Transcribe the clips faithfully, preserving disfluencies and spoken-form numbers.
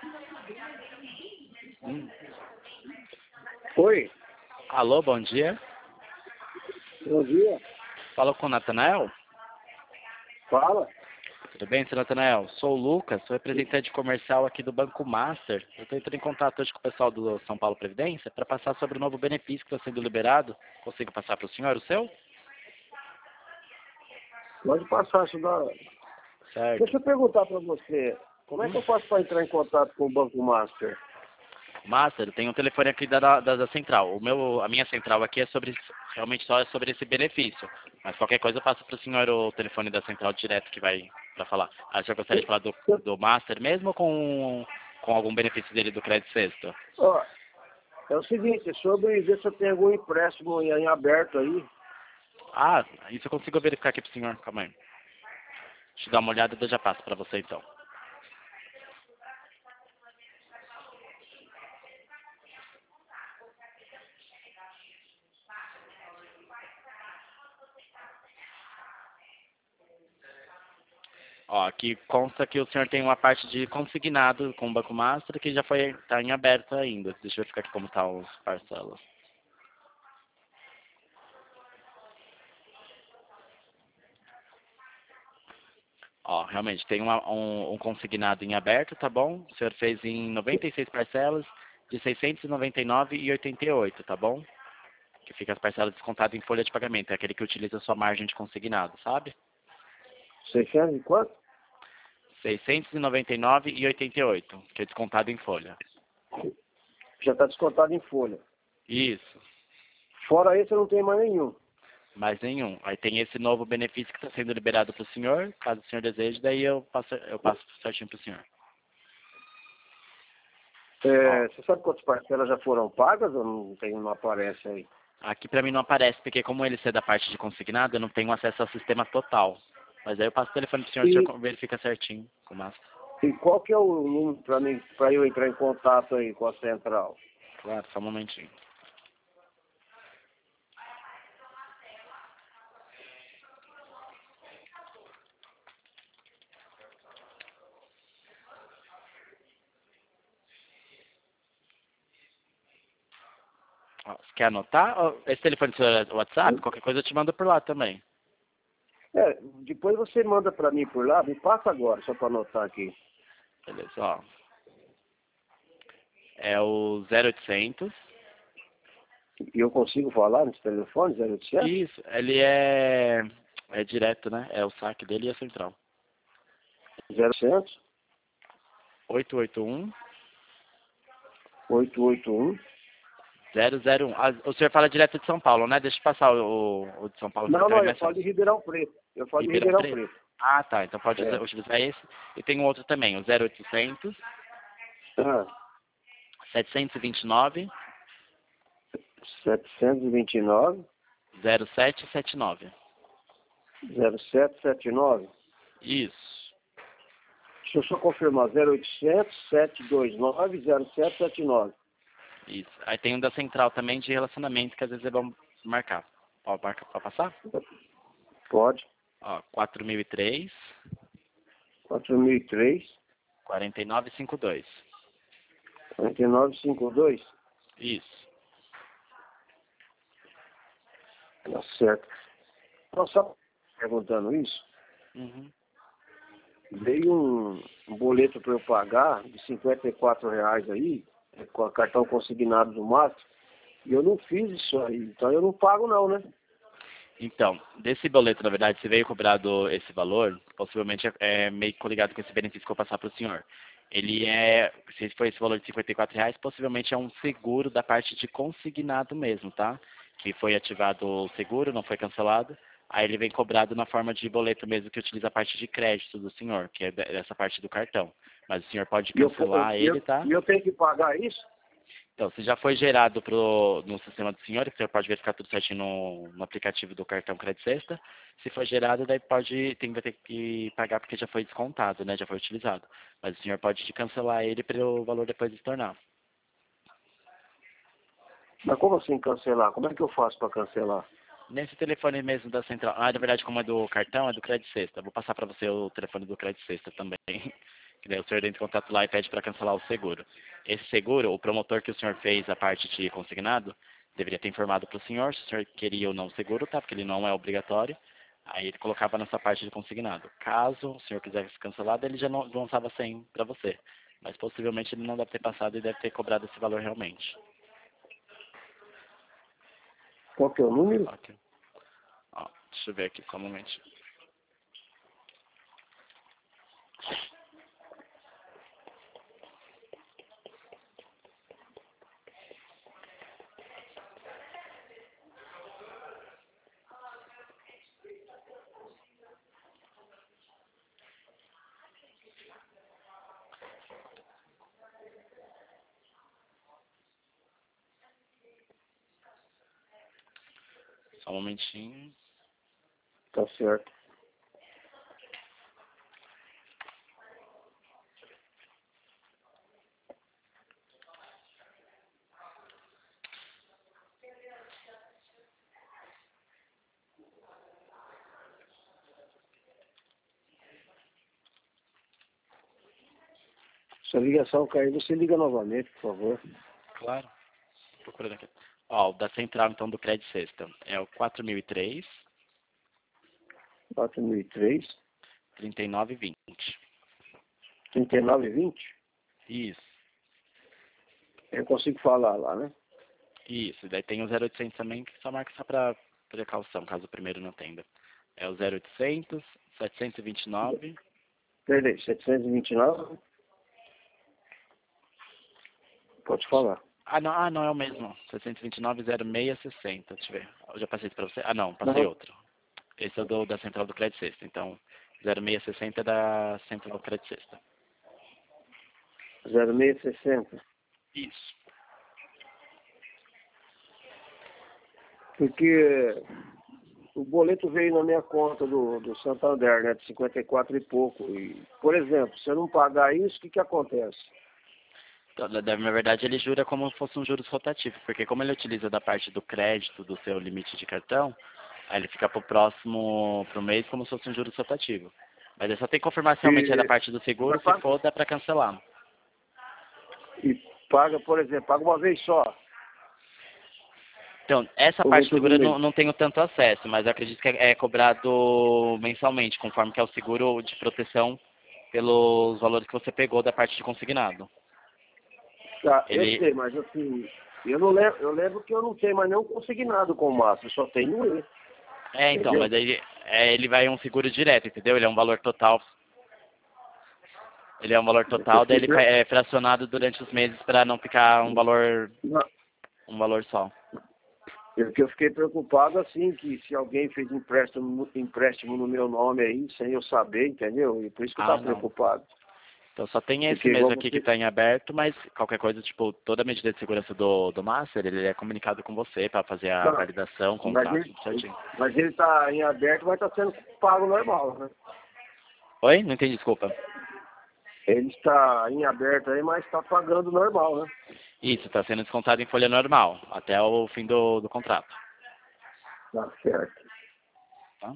Hum. Oi, Alô, bom dia. bom dia. Fala com o Natanael? Fala. Tudo bem, seu Natanael? Sou o Lucas, sou representante comercial aqui do Banco Master. Eu estou entrando em contato hoje com o pessoal do São Paulo Previdência para passar sobre o novo benefício que está sendo liberado. Consigo passar para o senhor o seu? Pode passar isso da... Certo. Deixa eu perguntar para você. Como é que eu faço para entrar em contato com o Banco Master? Master, tem um telefone aqui da, da, da central. O meu, a minha central aqui é sobre, realmente só é sobre esse benefício. Mas qualquer coisa eu passo para o senhor o telefone da central direto que vai para falar. Ah, o senhor gostaria de falar do, do Master mesmo ou com, com algum benefício dele do crédito sexto? Ó, é o seguinte, sobre ver se eu tenho algum empréstimo em, em aberto aí. Ah, isso eu consigo verificar aqui para o senhor. Calma aí. Deixa eu dar uma olhada e eu já passo para você então. Ó, aqui consta que o senhor tem uma parte de consignado com o Banco Master que já foi tá em aberto ainda. Deixa eu verificar aqui como tá os parcelas. Ó, realmente tem uma, um, um consignado em aberto, tá bom? O senhor fez em noventa e seis parcelas de seiscentos e noventa e nove reais e oitenta e oito, tá bom? Que fica as parcelas descontadas em folha de pagamento, é aquele que utiliza a sua margem de consignado, sabe? seiscentos e quanto? seiscentos e noventa e nove reais e oitenta e oito, que é descontado em folha. Já está descontado em folha. Isso. Fora esse eu não tenho mais nenhum. Mais nenhum. Aí tem esse novo benefício que está sendo liberado para o senhor, caso o senhor deseje, daí eu passo, eu passo certinho para o senhor. Ó, É, você sabe quantas parcelas já foram pagas ou não, tem, não aparece aí? aqui para mim não aparece, porque como ele é da parte de consignado, eu não tenho acesso ao sistema total. Mas aí eu passo o telefone para o senhor, o E, senhor verifica certinho com o Master. e qual que é o número para mim, para eu entrar em contato aí com a central? Claro, só um momentinho. Ó, você quer anotar? Ó, esse telefone do senhor é WhatsApp? Qualquer coisa eu te mando por lá também. É, depois você manda para mim por lá, me passa agora, só para anotar aqui. Beleza, ó. É o zero oitocentos. E eu consigo falar nesse telefone, zero oitocentos? Isso, ele é, é direto, né? É o saque dele e a central. zero oitocentos, oito oito um, oito oito um. zero zero um. Ah, o senhor fala direto de São Paulo, né? Deixa eu passar o, o de São Paulo que Não, fica não, bem eu mais falo de fácil. Ribeirão Preto. Eu falo de Ribeirão Ribeirão Preto? Preto. Ah, tá. Então pode É. utilizar esse. E tem um outro também, o zero oitocentos, Ah, setecentos e vinte e nove, setecentos e vinte e nove, zero sete sete nove. zero sete sete nove. Isso. Deixa eu só confirmar, zero oitocentos, sete dois nove, zero sete sete nove. Isso. Aí tem um da central também de relacionamento, que às vezes é bom marcar. Pode, marcar, pode passar? Pode. Ó, quatro mil e três, quatro mil e três, quarenta e nove cinquenta e dois. quarenta e nove cinquenta e dois. Isso. Tá certo. Então, só perguntando isso, Uhum. veio um, um boleto para eu pagar de cinquenta e quatro reais aí, é, com a cartão consignado do Mato, e eu não fiz isso aí, então eu não pago não, né? Então, desse boleto, na verdade, se veio cobrado esse valor, possivelmente é é meio coligado com esse benefício que eu vou passar para o senhor. Ele é, se foi esse valor de cinquenta e quatro reais, possivelmente é um seguro da parte de consignado mesmo, tá? Que foi ativado o seguro, não foi cancelado. Aí ele vem cobrado na forma de boleto mesmo, que utiliza a parte de crédito do senhor, que é dessa parte do cartão. Mas o senhor pode E eu, cancelar eu, ele, tá? e eu tenho que pagar isso? Então, se já foi gerado pro, no sistema do senhor, o senhor pode verificar tudo certinho no, no aplicativo do cartão Crédito Sexta. Se for gerado, daí pode, tem, vai ter que pagar porque já foi descontado, né? Já foi utilizado. Mas o senhor pode cancelar ele para o valor depois estornar. Mas como assim cancelar? Como é que eu faço para cancelar? Nesse telefone mesmo da central. Ah, na verdade, como é do cartão, é do Crédito Sexta. Vou passar para você o telefone do Crédito Sexta também. que daí o senhor entra em contato lá e pede para cancelar o seguro. Esse seguro, o promotor que o senhor fez a parte de consignado, deveria ter informado para o senhor se o senhor queria ou não o seguro, tá? Porque ele não é obrigatório. Aí ele colocava nessa parte de consignado. Caso o senhor quisesse cancelar, ele já não lançava cem para você. Mas possivelmente ele não deve ter passado e deve ter cobrado esse valor realmente. Qual que é o número? Ok. Ó, deixa eu ver aqui, só um momento. Só um momentinho. Tá certo. Se a ligação cair, você liga novamente, por favor. Claro. Procurando aqui. Ó, o da central, então, do Credit System é o quatro mil e três, quatro mil e três, trinta e nove vinte. trinta e nove vinte. Isso. Eu consigo falar lá, né? Isso. Daí tem o zero oitocentos também, que só marca só para precaução, caso o primeiro não atenda. É o zero oitocentos, setecentos e vinte e nove. Peraí, setecentos e vinte e nove. Pode falar. Ah, não, ah, não é o mesmo. setecentos e vinte e nove, zero seis sessenta. Deixa eu ver. Eu já passei isso para você. Ah, não, passei Não, outro. Esse é o do, da central do Credit System. Então, zero seis sessenta é da central do Credit System. zero seis sessenta. Isso. Porque o boleto veio na minha conta do, do Santander, né? De cinquenta e quatro e pouco. E, por exemplo, se eu não pagar isso, o que que acontece? Então, na na verdade, ele jura como se fosse um juros rotativo, porque como ele utiliza da parte do crédito do seu limite de cartão, aí ele fica pro próximo, pro mês, como se fosse um juros rotativo. Mas ele só tem que confirmar se realmente é da E, parte do seguro, mas se paga, for, dá para cancelar. e paga, por exemplo, paga uma vez só, Então, essa ou vem parte do todo seguro eu mês. não, não tenho tanto acesso, mas eu acredito que é, é cobrado mensalmente, conforme que é o seguro de proteção pelos valores que você pegou da parte de consignado. Tá, eu Ele, sei, mas assim, eu não lembro, eu lembro que eu não tenho mais nenhum consignado com o Márcio, só tenho ele. é, então, Entendeu? mas aí é, ele vai um seguro direto, entendeu? Ele é um valor total. Ele é um valor Eu total, daí fiquei ele pre- é fracionado durante os meses para não ficar um valor, não, um valor só. eu, que eu fiquei preocupado assim, que se alguém fez empréstimo, empréstimo no meu nome aí, sem eu saber, entendeu? E por isso que eu Ah, estava não. preocupado. Então só tem esse Porque mesmo igual aqui que você. está em aberto, mas qualquer coisa, tipo, toda a medida de segurança do, do Master, ele é comunicado com você para fazer a Não, validação, mas contrato, ele, tudo certinho. mas ele está em aberto, vai estar sendo pago normal, né? Oi? Não entendi, desculpa. Ele está em aberto aí, mas está pagando normal, né? Isso, está sendo descontado em folha normal, até o fim do, do contrato. Tá certo. Tá?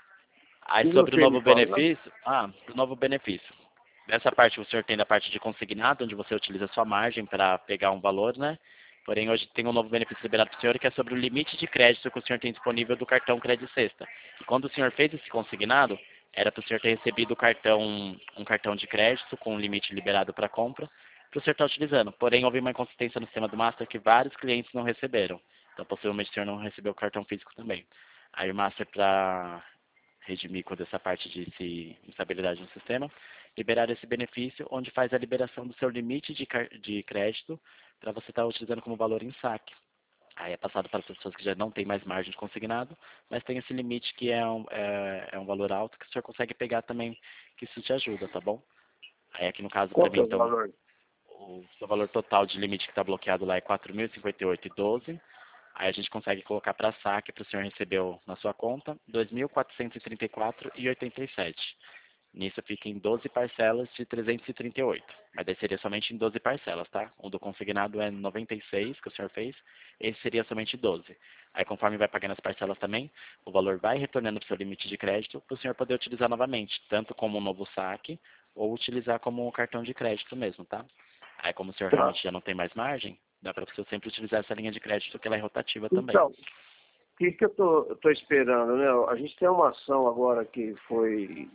Aí E sobre o você me novo fala, né? benefício, ah, o novo benefício. Nessa parte o senhor tem da parte de consignado, onde você utiliza a sua margem para pegar um valor, né? Porém, hoje tem um novo benefício liberado para o senhor, que é sobre o limite de crédito que o senhor tem disponível do cartão Crédito Sexta. E quando o senhor fez esse consignado, era para o senhor ter recebido o cartão, um cartão de crédito com um limite liberado para compra, para o senhor estar utilizando. Porém, houve uma inconsistência no sistema do Master que vários clientes não receberam. Então, possivelmente o senhor não recebeu o cartão físico também. Aí o Master, para redimir quando essa parte de se- instabilidade no sistema, liberar esse benefício, onde faz a liberação do seu limite de, car- de crédito para você estar utilizando como valor em saque. Aí é passado para as pessoas que já não têm mais margem de consignado, mas tem esse limite que é um, é, é um valor alto que o senhor consegue pegar também, que isso te ajuda, tá bom? Aí aqui no caso para Qual que mim, é o então, valor? o seu valor total de limite que está bloqueado lá é quatro mil e cinquenta e oito vírgula doze. Aí a gente consegue colocar para saque para o senhor receber o- na sua conta dois mil quatrocentos e trinta e quatro vírgula oitenta e sete. Nisso fica em doze parcelas de trezentos e trinta e oito. Mas daí seria somente em doze parcelas, tá? O do consignado é noventa e seis que o senhor fez. Esse seria somente doze. Aí conforme vai pagando as parcelas também, o valor vai retornando para o seu limite de crédito para o senhor poder utilizar novamente, tanto como um novo saque ou utilizar como cartão de crédito mesmo, tá? Aí como o senhor Tá. realmente já não tem mais margem, dá para você sempre utilizar essa linha de crédito que ela é rotativa também. Então, o que, que eu tô, eu tô esperando, né? A gente tem uma ação agora que foi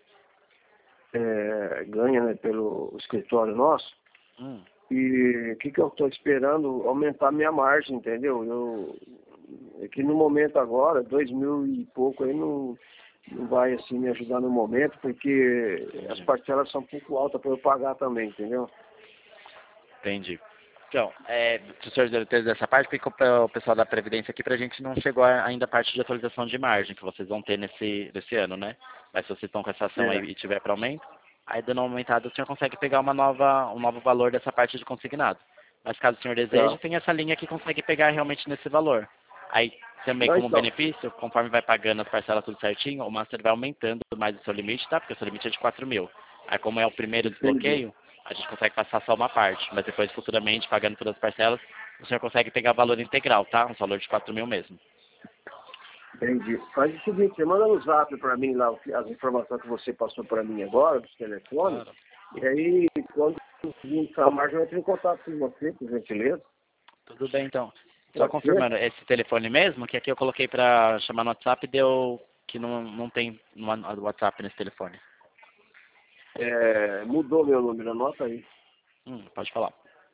é, ganha, né, pelo escritório nosso. Hum, E o que, que eu estou esperando? Aumentar minha margem, entendeu? Eu, é que no momento agora, dois mil e pouco aí não, não vai assim me ajudar no momento, porque as parcelas são um pouco altas para eu pagar também, entendeu? entendi. Então, é, se o senhor deu detalhes dessa parte, porque o o pessoal da Previdência aqui pra gente não chegou a- ainda a parte de atualização de margem que vocês vão ter nesse, nesse ano, né? Mas se vocês estão com essa ação aí É. e tiver para aumento, aí dando uma aumentada o senhor consegue pegar uma nova, um novo valor dessa parte de consignado. Mas caso o senhor deseje, Tá. tem essa linha que consegue pegar realmente nesse valor. Aí também Não, como então, benefício, conforme vai pagando as parcelas tudo certinho, o Master vai aumentando mais o seu limite, tá? Porque o seu limite é de quatro mil. Aí como é o primeiro entendi. desbloqueio, a gente consegue passar só uma parte, mas depois futuramente, pagando todas as parcelas, o senhor consegue pegar o valor integral, tá? Um valor de quatro mil mesmo. Entendi. Faz o seguinte, você manda no zap para mim lá o que- as informações que você passou para mim agora, dos telefones, Claro. e aí quando vir a margem eu entro em contato com você, por gentileza. Tudo bem, então. Só Pode ser? confirmando, esse telefone mesmo, que aqui eu coloquei pra chamar no WhatsApp, deu que não, não tem no WhatsApp nesse telefone. É, mudou meu número, anota aí. Hum, pode falar.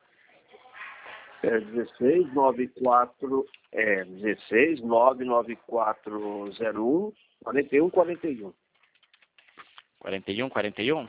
É dezesseis nove quatro, é dezesseis nove nove quatro zero um quarenta e um quarenta e um. quarenta e um, quarenta e um?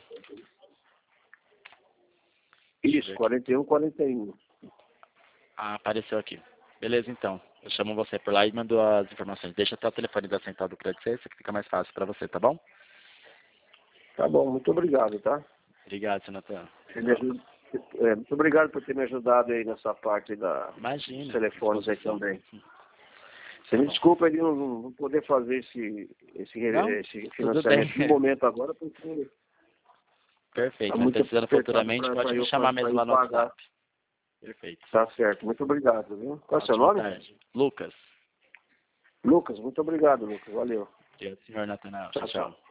Deixa eu ver Isso, aqui. quarenta e um quarenta e um. Ah, apareceu aqui. Beleza, então. Eu chamo você por lá e mando as informações. Deixa até o telefone da Central do Crédito Cesta, que fica mais fácil pra você, tá bom? Tá bom, muito obrigado, tá? Obrigado, seu Natan. Você me ajuda- é, muito obrigado por ter me ajudado aí nessa parte da, dos Imagina. telefones aí Disposição. também. Você Tá me bom. desculpa de não, não poder fazer esse, esse, Não? esse Tudo bem. financiamento no momento agora, porque Perfeito. está Mas muito precisando apertado futuramente, para pode me eu, chamar pra mesmo eu lá no pagar. WhatsApp. Perfeito. Tá certo, muito obrigado, viu? Qual é o seu Ótima nome? tarde. Lucas. Lucas, muito obrigado, Lucas. Valeu. Obrigado, senhor Natanael. Tchau, Tchau, tchau. tchau.